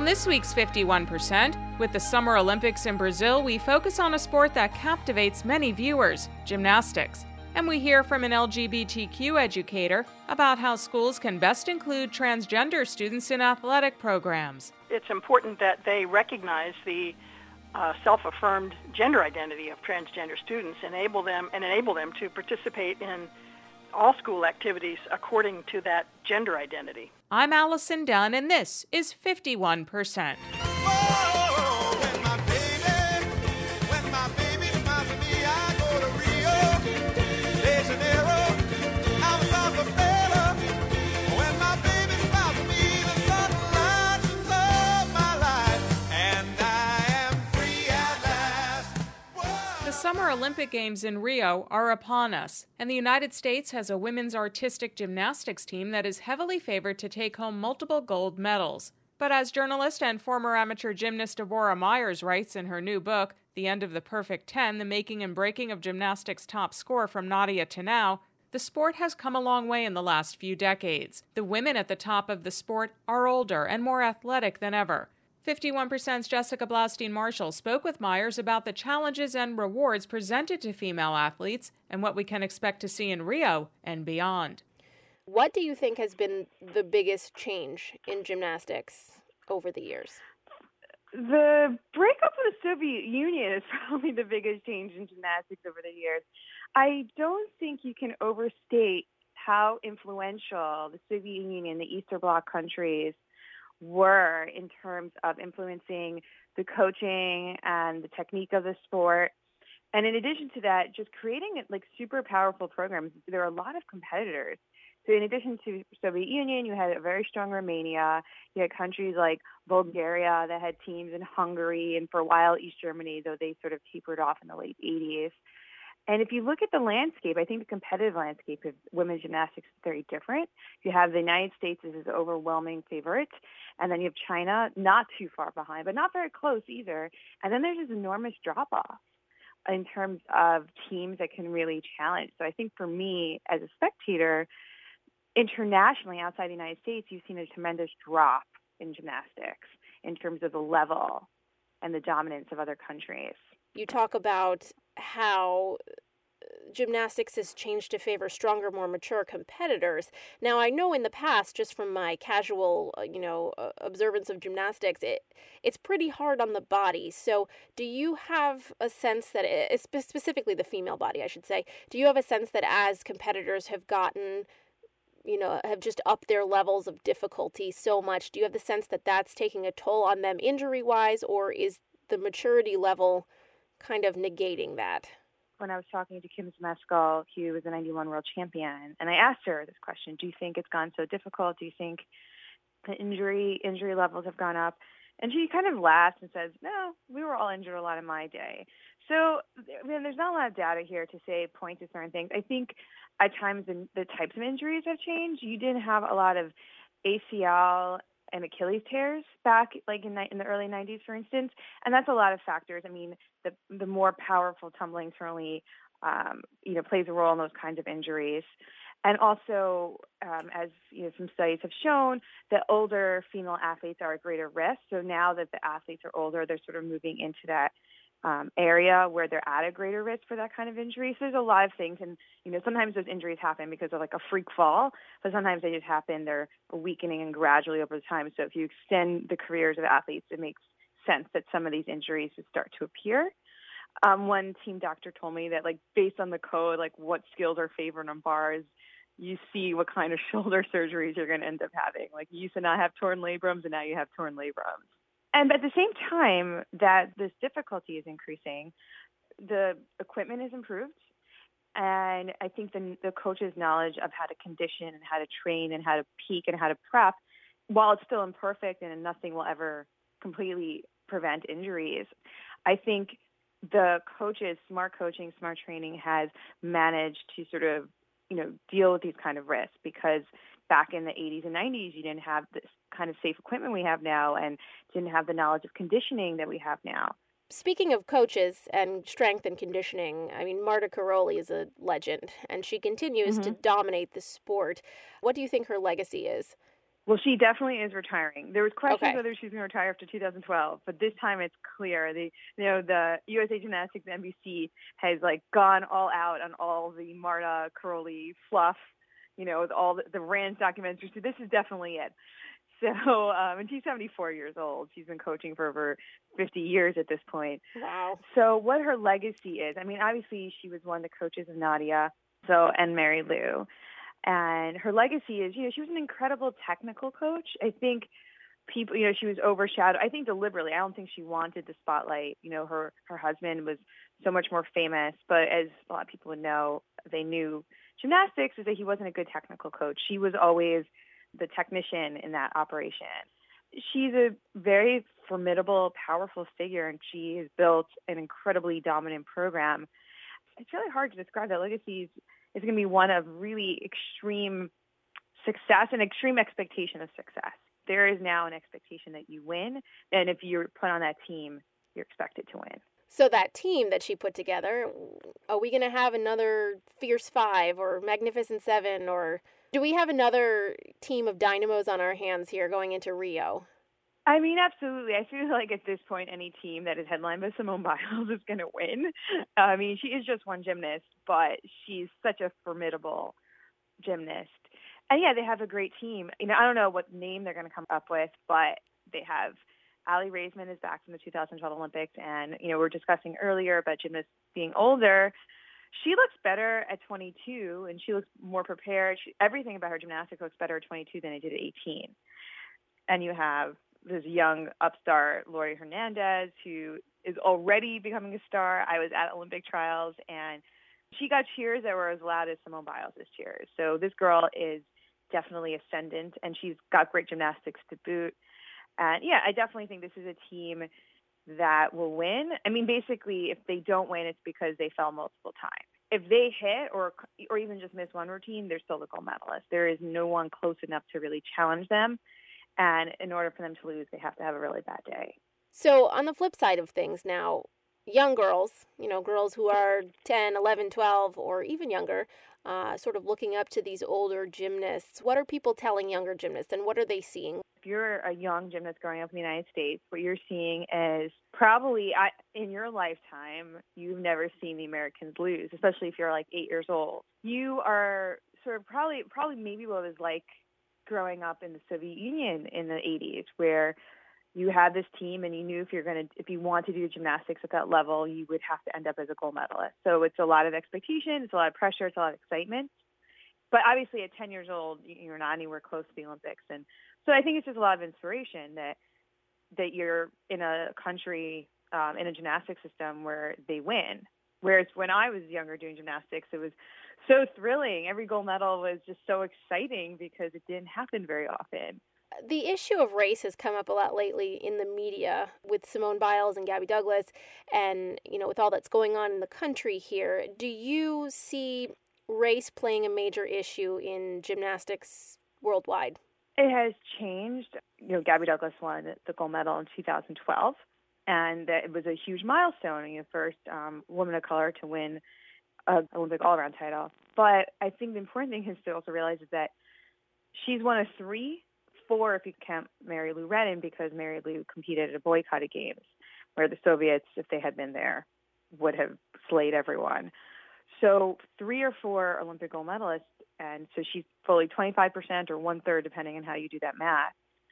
On this week's 51%, with the Summer Olympics in Brazil, we focus on a sport that captivates many viewers, gymnastics. And we hear from an LGBTQ educator about how schools can best include transgender students in athletic programs. It's important that they recognize the self-affirmed gender identity of transgender students, enable them to participate in all school activities according to that gender identity. I'm Allison Dunn, and this is 51%. The Summer Olympic Games in Rio are upon us, and the United States has a women's artistic gymnastics team that is heavily favored to take home multiple gold medals. But as journalist and former amateur gymnast Deborah Myers writes in her new book, The End of the Perfect 10, The Making and Breaking of Gymnastics' Top Score from Nadia to Now, the sport has come a long way in the last few decades. The women at the top of the sport are older and more athletic than ever. 51%'s Jessica Blaustein-Marshall spoke with Myers about the challenges and rewards presented to female athletes and what we can expect to see in Rio and beyond. What do you think has been the biggest change in gymnastics over the years? The breakup of the Soviet Union is probably the biggest change in gymnastics over the years. I don't think you can overstate how influential the Soviet Union, the Eastern Bloc countries, were in terms of influencing the coaching and the technique of the sport. And in addition to that, just creating super powerful programs. There are a lot of competitors. So in addition to Soviet Union, you had a very strong Romania. You had countries like Bulgaria that had teams in Hungary, and for a while East Germany, though they sort of tapered off in the late 80s. And if you look at the landscape, I think the competitive landscape of women's gymnastics is very different. You have the United States as an overwhelming favorite, and then you have China not too far behind, but not very close either. And then there's this enormous drop-off in terms of teams that can really challenge. So I think for me, as a spectator, internationally outside the United States, you've seen a tremendous drop in gymnastics in terms of the level and the dominance of other countries. You talk about how gymnastics has changed to favor stronger, more mature competitors. Now, I know in the past, just from my casual, observance of gymnastics, it's pretty hard on the body. So do you have a sense that, specifically the female body, I should say, do you have a sense that as competitors have gotten, have just upped their levels of difficulty so much, do you have the sense that that's taking a toll on them injury-wise, or is the maturity level kind of negating that? When I was talking to Kim Zmeskal, who was a 91 world champion, and I asked her this question, do you think it's gone so difficult? Do you think the injury levels have gone up? And she kind of laughed and says, no, we were all injured a lot in my day. So there's not a lot of data here to point to certain things. I think at times the types of injuries have changed. You didn't have a lot of ACL and Achilles tears back in the early 90s, for instance. And that's a lot of factors. I mean, the more powerful tumbling certainly, plays a role in those kinds of injuries. And also, as some studies have shown, that older female athletes are at greater risk. So now that the athletes are older, they're sort of moving into that area where they're at a greater risk for that kind of injury. So there's a lot of things. And, sometimes those injuries happen because of a freak fall, but sometimes they just happen. They're weakening and gradually over time. So if you extend the careers of athletes, it makes sense that some of these injuries would start to appear. One team doctor told me that, based on the code, what skills are favored on bars, you see what kind of shoulder surgeries you're going to end up having. You used to not have torn labrums, and now you have torn labrums. And at the same time that this difficulty is increasing, the equipment is improved. And I think the coach's knowledge of how to condition and how to train and how to peak and how to prep, while it's still imperfect and nothing will ever completely prevent injuries, I think the coaches, smart coaching, smart training has managed to sort of, deal with these kind of risks, because back in the 80s and 90s, you didn't have this kind of safe equipment we have now and didn't have the knowledge of conditioning that we have now. Speaking of coaches and strength and conditioning, I mean, Marta Karolyi is a legend, and she continues to dominate the sport. What do you think her legacy is? Well, she definitely is retiring. There was questions Okay. whether she's going to retire after 2012, but this time it's clear. The USA Gymnastics NBC has gone all out on all the Marta Curley fluff, with all the Rand documentaries. So this is definitely it. So, and she's 74 years old. She's been coaching for over 50 years at this point. Wow. So what her legacy is, I mean, obviously she was one of the coaches of Nadia, and Mary Lou. And her legacy is, she was an incredible technical coach. I think people, she was overshadowed. I think deliberately. I don't think she wanted the spotlight. Her husband was so much more famous, but as a lot of people would know, they knew gymnastics, is that he wasn't a good technical coach. She was always the technician in that operation. She's a very formidable, powerful figure, and she has built an incredibly dominant program. It's really hard to describe. That legacy is going to be one of really extreme success and extreme expectation of success. There is now an expectation that you win, and if you're put on that team, you're expected to win. So that team that she put together, are we going to have another Fierce Five or Magnificent Seven, or do we have another team of dynamos on our hands here going into Rio? I mean, absolutely. I feel like at this point, any team that is headlined by Simone Biles is going to win. I mean, she is just one gymnast, but she's such a formidable gymnast. And yeah, they have a great team. I don't know what name they're going to come up with, but they have Ali Raisman is back from the 2012 Olympics. And, we were discussing earlier about gymnasts being older. She looks better at 22, and she looks more prepared. Everything about her gymnastics looks better at 22 than it did at 18. And you have this young upstart, Laurie Hernandez, who is already becoming a star. I was at Olympic trials, and she got cheers that were as loud as Simone Biles' cheers. So this girl is definitely ascendant, and she's got great gymnastics to boot. And yeah, I definitely think this is a team that will win. I mean, basically, if they don't win, it's because they fell multiple times. If they hit or even just miss one routine, they're still the gold medalist. There is no one close enough to really challenge them. And in order for them to lose, they have to have a really bad day. So on the flip side of things now, young girls, girls who are 10, 11, 12, or even younger, sort of looking up to these older gymnasts. What are people telling younger gymnasts, and what are they seeing? If you're a young gymnast growing up in the United States, what you're seeing is probably in your lifetime, you've never seen the Americans lose, especially if you're 8 years old. You are sort of probably maybe what it was like growing up in the Soviet Union in the 80s, where you had this team and you knew if you want to do gymnastics at that level, you would have to end up as a gold medalist. So it's a lot of expectation, it's a lot of pressure, it's a lot of excitement. But obviously at 10 years old, you're not anywhere close to the Olympics. And so I think it's just a lot of inspiration that you're in a country, in a gymnastics system where they win. Whereas when I was younger doing gymnastics, it was so thrilling. Every gold medal was just so exciting because it didn't happen very often. The issue of race has come up a lot lately in the media with Simone Biles and Gabby Douglas and, with all that's going on in the country here. Do you see race playing a major issue in gymnastics worldwide? It has changed. Gabby Douglas won the gold medal in 2012, and it was a huge milestone. The first woman of color to win an Olympic all-around title. But I think the important thing is to also realize is that she's one of four if you count Mary Lou Retton, because Mary Lou competed at a boycotted games where the Soviets, if they had been there, would have slayed everyone. So 3 or 4 Olympic gold medalists, and so she's fully 25% or 1/3, depending on how you do that math,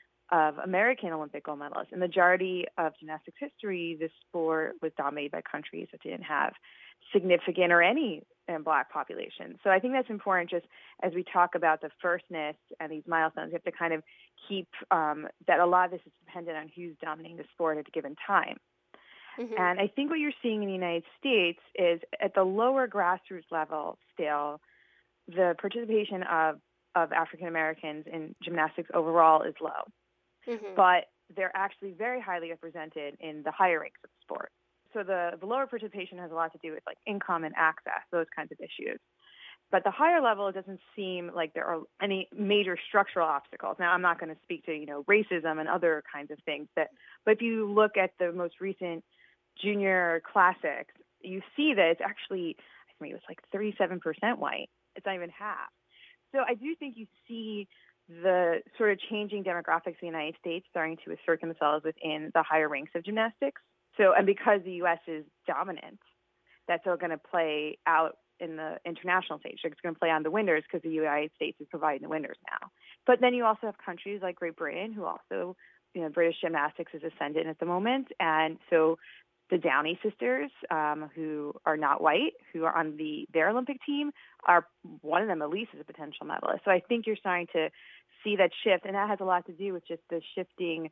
of American Olympic gold medalists. In the majority of gymnastics history, this sport was dominated by countries that didn't have significant or any Black population. So I think that's important just as we talk about the firstness and these milestones. You have to kind of keep that a lot of this is dependent on who's dominating the sport at a given time. Mm-hmm. And I think what you're seeing in the United States is at the lower grassroots level still, the participation of African Americans in gymnastics overall is low. Mm-hmm. But they're actually very highly represented in the higher ranks of the sport. So the lower participation has a lot to do with income and access, those kinds of issues. But the higher level, it doesn't seem like there are any major structural obstacles. Now, I'm not going to speak to, racism and other kinds of things. But if you look at the most recent junior classics, you see that it's actually, I think it was 37% white. It's not even half. So I do think you see the sort of changing demographics of the United States starting to assert themselves within the higher ranks of gymnastics. So, and because the U.S. is dominant, that's all going to play out in the international stage. It's going to play on the winners because the United States is providing the winners now. But then you also have countries like Great Britain who also, British gymnastics is ascendant at the moment. And so the Downey sisters, who are not white, who are on their Olympic team, are one of them at least is a potential medalist. So I think you're starting to see that shift, and that has a lot to do with just the shifting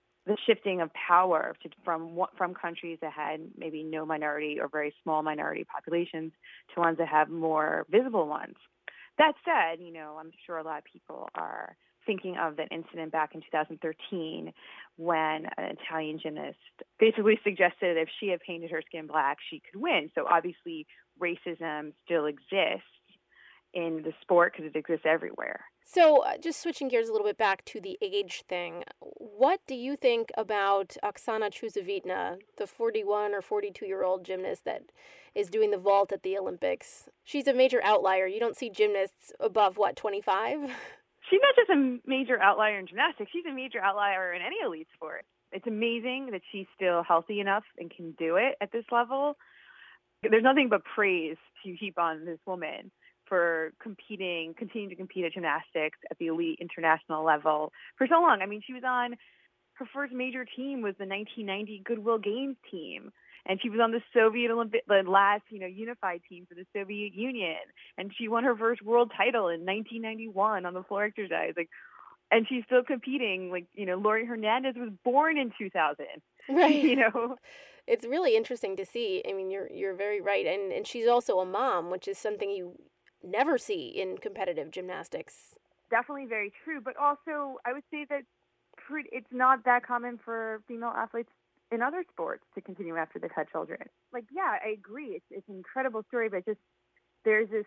of power from countries that had maybe no minority or very small minority populations to ones that have more visible ones. That said, I'm sure a lot of people are thinking of that incident back in 2013 when an Italian gymnast basically suggested that if she had painted her skin black, she could win. So obviously racism still exists in the sport because it exists everywhere. So just switching gears a little bit back to the age thing, what do you think about Oksana Chusovitina, the 41 or 42-year-old gymnast that is doing the vault at the Olympics? She's a major outlier. You don't see gymnasts above, 25? She's not just a major outlier in gymnastics. She's a major outlier in any elite sport. It's amazing that she's still healthy enough and can do it at this level. There's nothing but praise to heap on this woman for continuing to compete at gymnastics at the elite international level for so long. I mean, she was on her first major team was the 1990 Goodwill Games team. And she was on the Soviet the last, unified team for the Soviet Union. And she won her first world title in 1991 on the floor exercise. And she's still competing. Laurie Hernandez was born in 2000. Right. It's really interesting to see. I mean, you're very right. And she's also a mom, which is something you never see in competitive gymnastics. Definitely very true. But also, I would say that it's not that common for female athletes in other sports to continue after they've had children. I agree. It's an incredible story, but just there's this.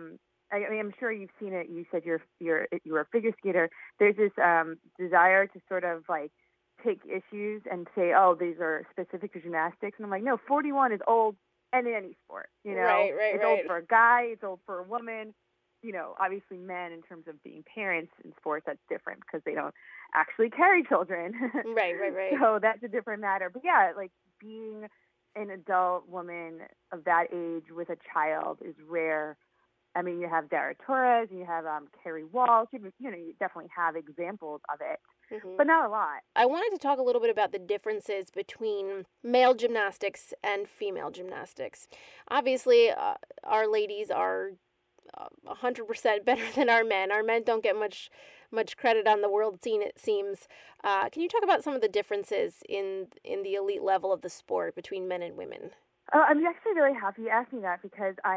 I'm sure you've seen it. You said you're a figure skater. There's this desire to sort of take issues and say, oh, these are specific to gymnastics, and I'm like, no, 41 is old, and in any sport, Right, it's old for a guy, it's old for a woman. Obviously men in terms of being parents in sports, that's different because they don't actually carry children. Right. So that's a different matter. But yeah, being an adult woman of that age with a child is rare. I mean, you have Dara Torres, and you have Carrie Walsh. You definitely have examples of it, but not a lot. I wanted to talk a little bit about the differences between male gymnastics and female gymnastics. Obviously, our ladies are 100% better than our men. Our men don't get much credit on the world scene, it seems. Can you talk about some of the differences in the elite level of the sport between men and women? I'm actually really happy you asked me that because I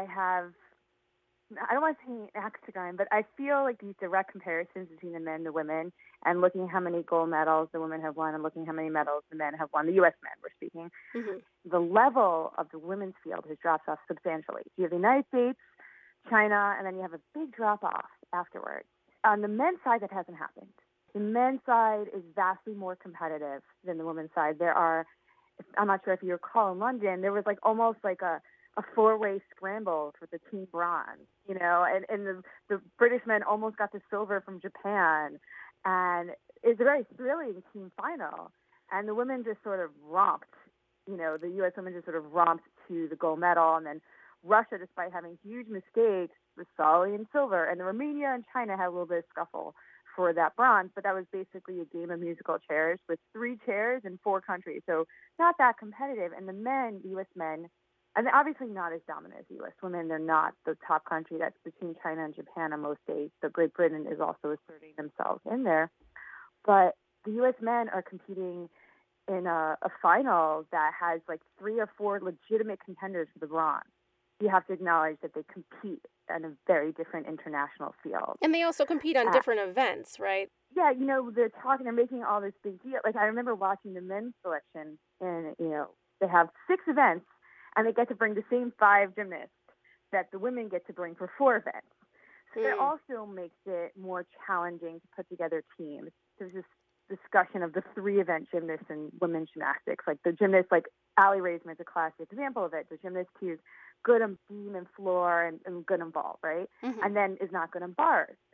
don't want to say an axe to grind, but I feel like these direct comparisons between the men and the women and looking at how many gold medals the women have won and looking at how many medals the men have won, the U.S. men we're speaking, the level of the women's field has dropped off substantially. You have the United States, China, and then you have a big drop-off afterwards. On the men's side, that hasn't happened. The men's side is vastly more competitive than the women's side. I'm not sure if you recall in London, there was almost a four-way scramble for the team bronze, and the British men almost got the silver from Japan. And it's a very thrilling team final. And the women just sort of romped, the U.S. women just sort of romped to the gold medal, and then Russia, despite having huge mistakes, was solid in silver. And Romania and China had a little bit of scuffle for that bronze, but that was basically a game of musical chairs with 3 chairs in 4 countries. So not that competitive. And the U.S. men, and they're obviously not as dominant as the U.S. women. They're not the top country. That's between China and Japan on most days. So Great Britain is also asserting themselves in there. But the U.S. men are competing in a final that has 3 or 4 legitimate contenders for the bronze. You have to acknowledge that they compete in a very different international field. And they also compete on different events, right? Yeah, they're making all this big deal. I remember watching the men's selection, and, they have 6 events, and they get to bring the same 5 gymnasts that the women get to bring for 4 events. So that also makes it more challenging to put together teams. There's this discussion of the 3-event gymnasts in women's gymnastics. The gymnast, Aly Raisman is a classic example of it. The gymnast who's good on beam and floor and good on ball, right? And then is not good on bars.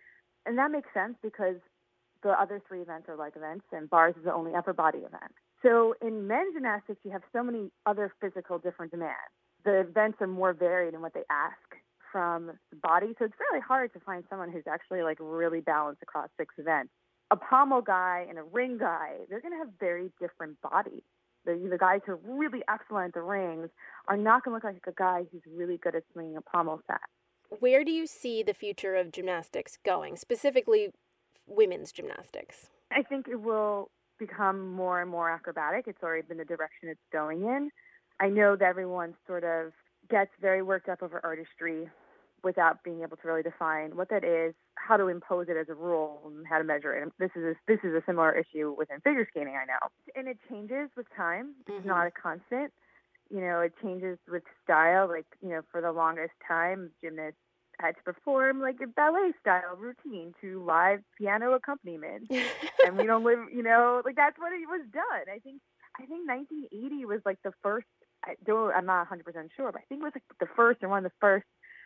And that makes sense because the other three events are leg events, and bars is the only upper body event. So in men's gymnastics, you have so many other physical different demands. The events are more varied in what they ask from the body, so it's really hard to find someone who's actually like really balanced across 6 events. A pommel guy and a ring guy, they're going to have very different bodies. The guys who are really excellent at the rings are not going to look like a guy who's really good at swinging a pommel set. Where do you see the future of gymnastics going, specifically women's gymnastics? I think it will become more and more acrobatic. It's already been the direction it's going in. I know that everyone sort of gets very worked up over artistry without being able to really define what that is, how to impose it as a rule, and how to measure it. And this is a similar issue within figure skating, I know. And it changes with time. It's not a constant. It changes with style. Like, for the longest time, gymnasts had to perform like a ballet style routine to live piano accompaniment. And we don't live, like that's what it was done. I think 1980 was like the first, I'm not 100% sure, but I think it was like the first or one of the first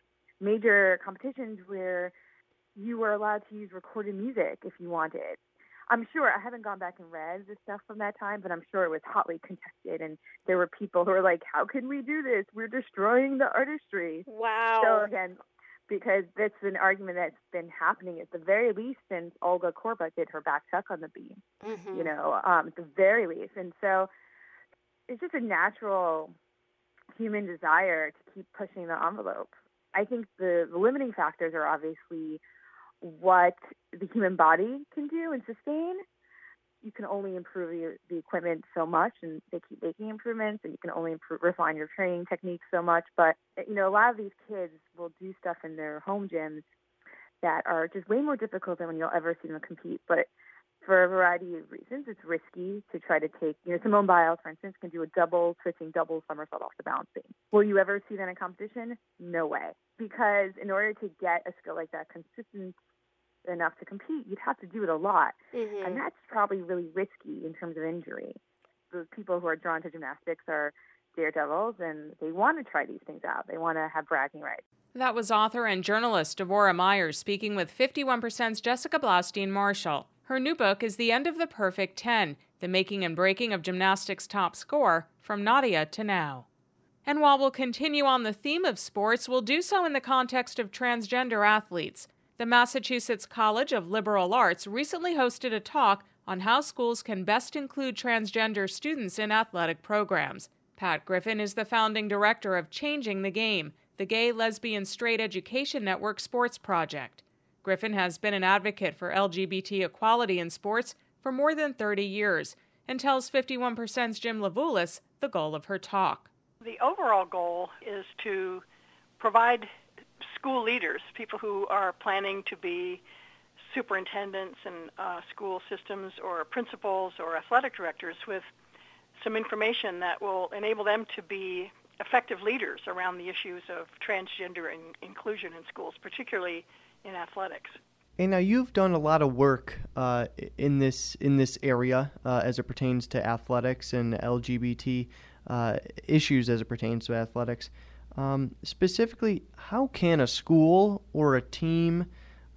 major competitions where you were allowed to use recorded music if you wanted. I'm sure, I haven't gone back and read the stuff from that time, but I'm sure it was hotly contested, and there were people who were like, how can we do this? We're destroying the artistry. Wow. So again, because that's an argument that's been happening at the very least since Olga Korbut did her back tuck on the beam, at the very least. And so it's just a natural human desire to keep pushing the envelope. I think the limiting factors are obviously what the human body can do and sustain. You can only improve the equipment so much, and they keep making improvements, and you can only refine your training techniques so much. But, a lot of these kids will do stuff in their home gyms that are just way more difficult than when you'll ever see them compete. But for a variety of reasons, it's risky to try to take, Simone Biles, for instance, can do a double somersault off the balance beam. Will you ever see that in competition? No way. Because in order to get a skill like that consistent enough to compete, you'd have to do it a lot. Mm-hmm. And that's probably really risky in terms of injury. The people who are drawn to gymnastics are daredevils, and they want to try these things out. They want to have bragging rights. That was author and journalist Devorah Myers speaking with 51%'s Jessica Blaustein-Marshall. Her new book is The End of the Perfect 10, The Making and Breaking of Gymnastics' Top Score, From Nadia to Now. And while we'll continue on the theme of sports, we'll do so in the context of transgender athletes. The Massachusetts College of Liberal Arts recently hosted a talk on how schools can best include transgender students in athletic programs. Pat Griffin is the founding director of Changing the Game, the Gay, Lesbian, Straight Education Network sports project. Griffin has been an advocate for LGBT equality in sports for more than 30 years and tells 51%'s Jim Levulis the goal of her talk. The overall goal is to provide school leaders, people who are planning to be superintendents in school systems or principals or athletic directors, with some information that will enable them to be effective leaders around the issues of transgender inclusion in schools, particularly in athletics. And now you've done a lot of work in this area as it pertains to athletics and LGBT issues as it pertains to athletics. Specifically, how can a school or a team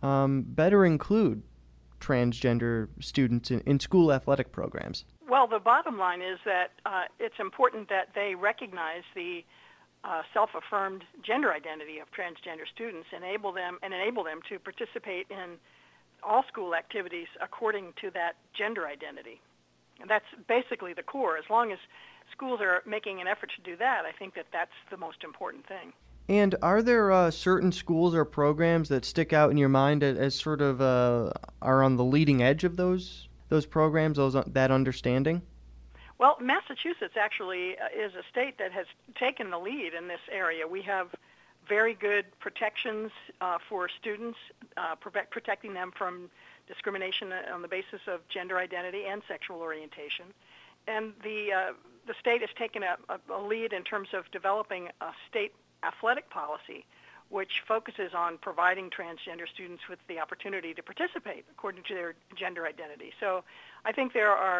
better include transgender students in school athletic programs? Well, the bottom line is that it's important that they recognize the self-affirmed gender identity of transgender students, enable them to participate in all school activities according to that gender identity. And that's basically the core. As long as schools are making an effort to do that, I think that that's the most important thing. And are there certain schools or programs that stick out in your mind as sort of are on the leading edge of those programs, that understanding? Well, Massachusetts actually is a state that has taken the lead in this area. We have very good protections for students, protecting them from discrimination on the basis of gender identity and sexual orientation. And the state has taken a lead in terms of developing a state athletic policy which focuses on providing transgender students with the opportunity to participate according to their gender identity. So I think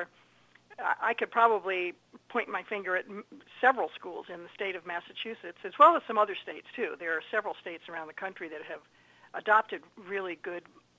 I could probably point my finger at several schools in the state of Massachusetts, as well as some other states too. There are several states around the country that have adopted really good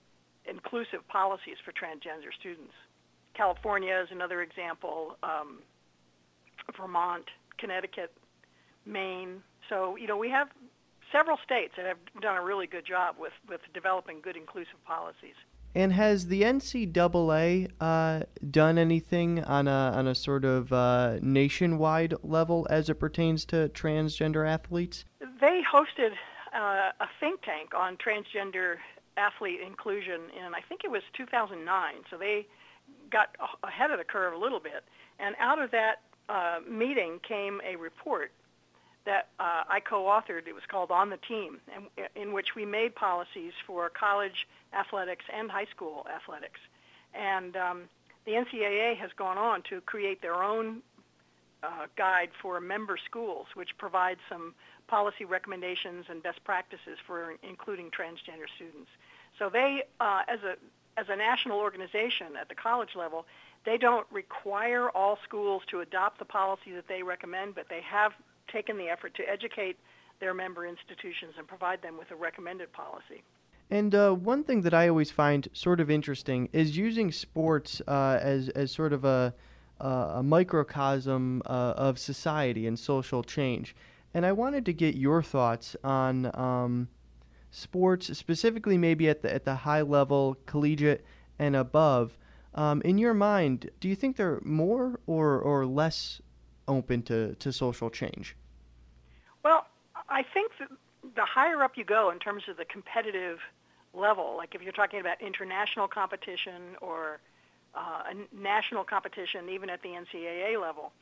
inclusive policies for transgender students. California is another example, Vermont, Connecticut, Maine. So, we have several states that have done a really good job with developing good inclusive policies. And has the NCAA done anything on a sort of nationwide level as it pertains to transgender athletes? They hosted a think tank on transgender athlete inclusion in, I think it was 2009. So they got ahead of the curve a little bit. And out of that meeting came a report that I co-authored. It was called On the Team, in which we made policies for college athletics and high school athletics. And the NCAA has gone on to create their own guide for member schools, which provides some policy recommendations and best practices for including transgender students. So they, as a national organization at the college level, they don't require all schools to adopt the policy that they recommend, but they have taken the effort to educate their member institutions and provide them with a recommended policy. And one thing that I always find sort of interesting is using sports as sort of a microcosm of society and social change. And I wanted to get your thoughts on sports, specifically maybe at the high level, collegiate and above. In your mind, do you think they're more or less open to social change? Well, I think that the higher up you go in terms of the competitive level, like if you're talking about international competition or a national competition, even at the NCAA level,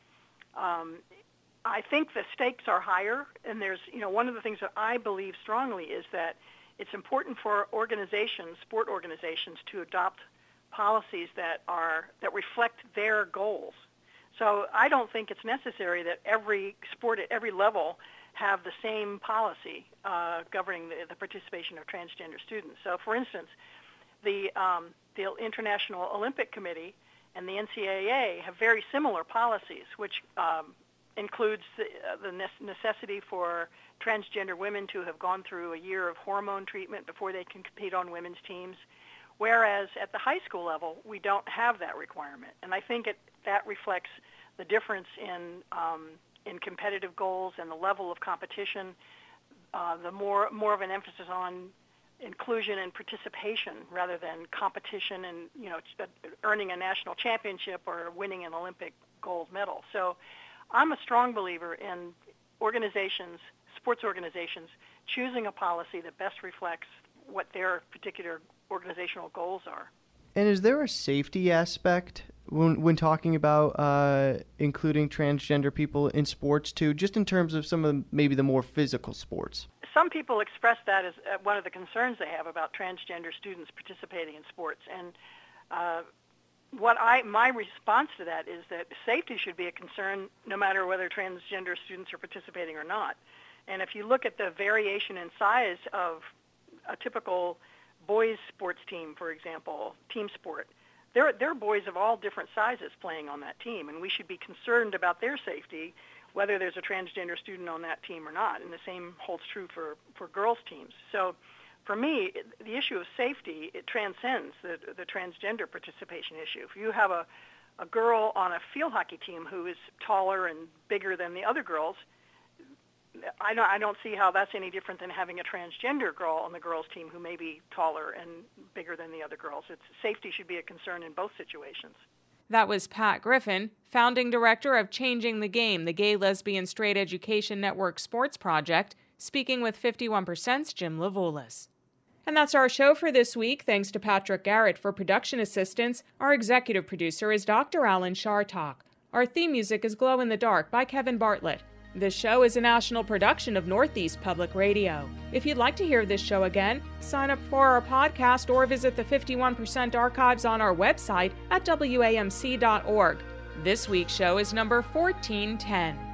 I think the stakes are higher. And there's, one of the things that I believe strongly is that it's important for organizations, sport organizations, to adopt policies that reflect their goals. So I don't think it's necessary that every sport at every level have the same policy governing the participation of transgender students. So, for instance, the International Olympic Committee and the NCAA have very similar policies, which includes the necessity for transgender women to have gone through a year of hormone treatment before they can compete on women's teams, whereas at the high school level, we don't have that requirement. And I think that reflects the difference in competitive goals and the level of competition, the more of an emphasis on inclusion and participation rather than competition and earning a national championship or winning an Olympic gold medal. So I'm a strong believer in organizations, sports organizations, choosing a policy that best reflects what their particular organizational goals are. And is there a safety aspect when talking about including transgender people in sports too, just in terms of some of maybe the more physical sports? Some people express that as one of the concerns they have about transgender students participating in sports. And my response to that is that safety should be a concern no matter whether transgender students are participating or not. And if you look at the variation in size of a typical boys sports team, for example, team sport, there are boys of all different sizes playing on that team, and we should be concerned about their safety, whether there's a transgender student on that team or not. And the same holds true for girls' teams. So for me, the issue of safety, it transcends the transgender participation issue. If you have a girl on a field hockey team who is taller and bigger than the other girls, I don't see how that's any different than having a transgender girl on the girls' team who may be taller and bigger than the other girls. Safety should be a concern in both situations. That was Pat Griffin, founding director of Changing the Game, the Gay, Lesbian, Straight Education Network Sports Project, speaking with 51%'s Jim Levulis. And that's our show for this week. Thanks to Patrick Garrett for production assistance. Our executive producer is Dr. Alan Shartok. Our theme music is Glow in the Dark by Kevin Bartlett. This show is a national production of Northeast Public Radio. If you'd like to hear this show again, sign up for our podcast or visit the 51% archives on our website at WAMC.org. This week's show is number 1410.